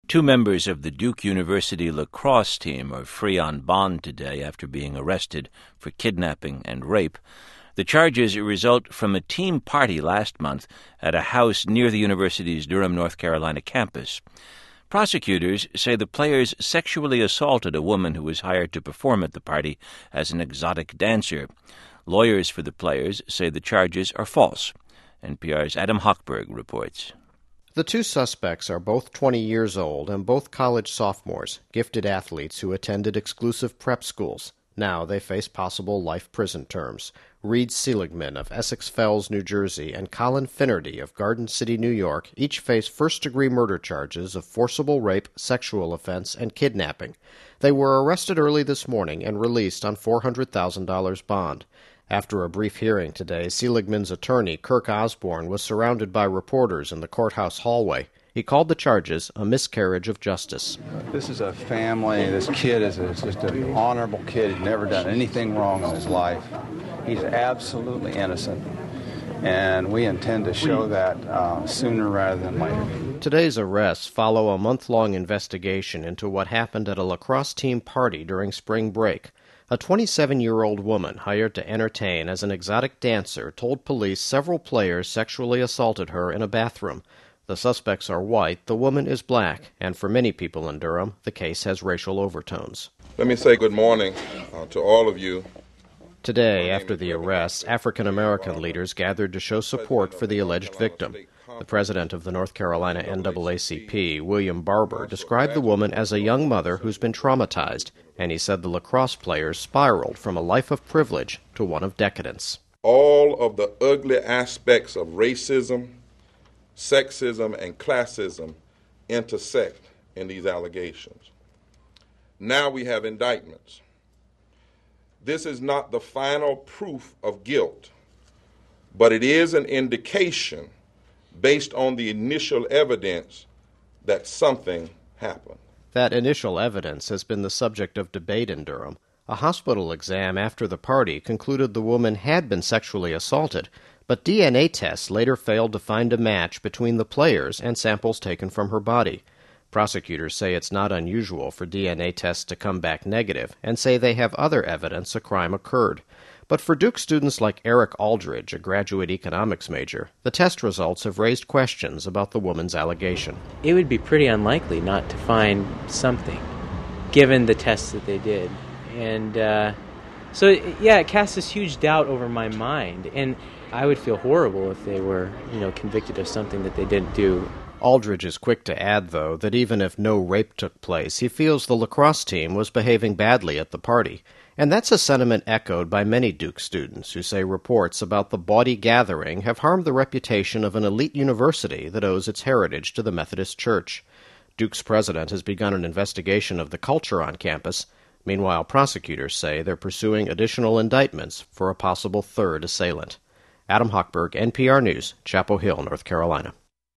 Two members of the Duke University lacrosse team are free on bond today after being arrested for kidnapping and rape. The charges result from a team party last month at a house near the university's Durham, North Carolina campus. Prosecutors say the players sexually assaulted a woman who was hired to perform at the party as an exotic dancer. Lawyers for the players say the charges are false. NPR's Adam Hochberg reports. The two suspects are both 20 years old and both college sophomores, gifted athletes who attended exclusive prep schools. Now they face possible life prison terms. Reed Seligman of Essex Fells, New Jersey, and Colin Finnerty of Garden City, New York, each face first-degree murder charges of forcible rape, sexual offense, and kidnapping. They were arrested early this morning and released on $400,000 bond. After a brief hearing today, Seligman's attorney, Kirk Osborne, was surrounded by reporters in the courthouse hallway. He called the charges a miscarriage of justice. This is a family. This kid is just an honorable kid. He's never done anything wrong in his life. He's absolutely innocent. And we intend to show that sooner rather than later. Today's arrests follow a month-long investigation into what happened at a lacrosse team party during spring break. A 27-year-old woman hired to entertain as an exotic dancer told police several players sexually assaulted her in a bathroom. The suspects are white, the woman is black, and for many people in Durham, the case has racial overtones. Let me say good morning to all of you. Today, after the arrests, African-American leaders gathered to show support for the alleged victim. The president of the North Carolina NAACP, William Barber, described the woman as a young mother who's been traumatized, and he said the lacrosse players spiraled from a life of privilege to one of decadence. All of the ugly aspects of racism, sexism, and classism intersect in these allegations. Now we have indictments. This is not the final proof of guilt, but it is an indication based on the initial evidence that something happened. That initial evidence has been the subject of debate in Durham. A hospital exam after the party concluded the woman had been sexually assaulted, but DNA tests later failed to find a match between the players and samples taken from her body. Prosecutors say it's not unusual for DNA tests to come back negative and say they have other evidence a crime occurred. But for Duke students like Eric Aldridge, a graduate economics major, the test results have raised questions about the woman's allegation. It would be pretty unlikely not to find something, given the tests that they did. And it casts this huge doubt over my mind. And I would feel horrible if they were, convicted of something that they didn't do. Aldridge is quick to add, though, that even if no rape took place, he feels the lacrosse team was behaving badly at the party. And that's a sentiment echoed by many Duke students who say reports about the bawdy gathering have harmed the reputation of an elite university that owes its heritage to the Methodist Church. Duke's president has begun an investigation of the culture on campus. Meanwhile, prosecutors say they're pursuing additional indictments for a possible third assailant. Adam Hochberg, NPR News, Chapel Hill, North Carolina.